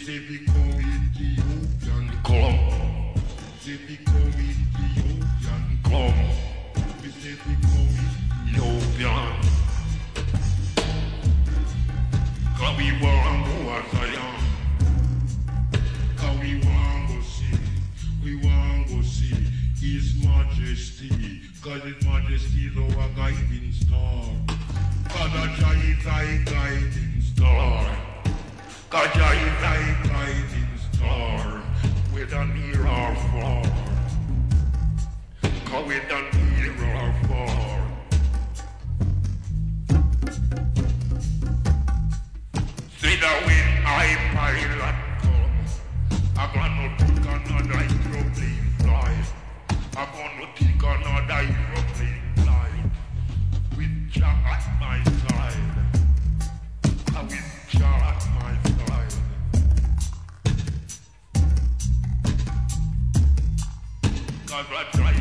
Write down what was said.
say become Ethiopian come. Say become Ethiopian come. We say become Ethiopian. Cause we want to go as I am. Cause we want to see His Majesty. Cause His Majesty is our guiding star. Cause Jah is our guiding star. Cause Jah is our guiding star. Whether near or far. Cause whether near or far. Say that when I pilot come, I'm gonna take another aeroplane flight. I'm gonna take another aeroplane flight. With Jah at my side. With Jah at my side. Cause I try